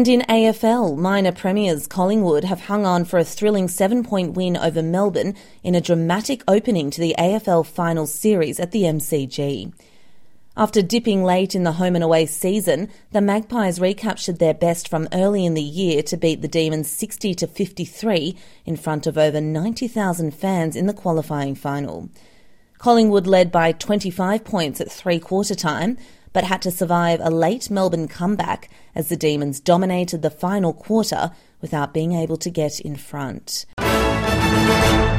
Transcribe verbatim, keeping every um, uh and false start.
And in A F L, minor premiers Collingwood have hung on for a thrilling seven-point win over Melbourne in a dramatic opening to the A F L Finals series at the M C G. After dipping late in the home and away season, the Magpies recaptured their best from early in the year to beat the Demons sixty to fifty-three in front of over ninety thousand fans in the qualifying final. Collingwood led by twenty-five points at three-quarter time, but had to survive a late Melbourne comeback as the Demons dominated the final quarter without being able to get in front.